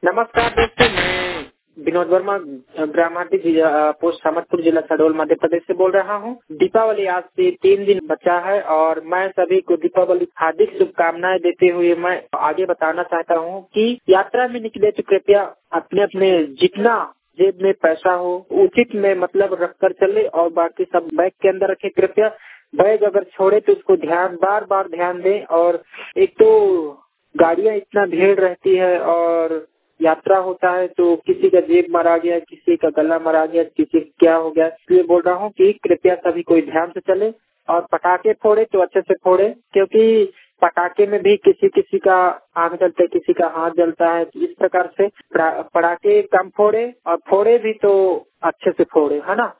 नमस्कार दोस्तों, मैं विनोद वर्मा ग्रामार्थी पोस्ट सामतपुर जिला शहडोल मध्य प्रदेश से बोल रहा हूँ। दीपावली आज से 3 दिन बचा है और मैं सभी को दीपावली की हार्दिक शुभकामनाएं देते हुए मैं आगे बताना चाहता हूँ कि यात्रा में निकले तो कृपया अपने अपने जितना जेब में पैसा हो उचित में मतलब रख कर चले और बाकी सब बैग के अंदर रखे। कृपया बैग अगर छोड़े तो उसको बार बार ध्यान दें। और एक तो गाड़ियां इतना भीड़ रहती है और यात्रा होता है तो किसी का जेब मरा गया, किसी का गला मरा गया, किसी का क्या हो गया। इसलिए बोल रहा हूँ कि कृपया सभी कोई ध्यान से चले और पटाखे फोड़े तो अच्छे से फोड़े, क्योंकि पटाखे में भी किसी किसी का आंख जलता है, किसी का हाथ जलता है। इस प्रकार से पटाखे कम फोड़े और फोड़े भी तो अच्छे से फोड़े, है ना।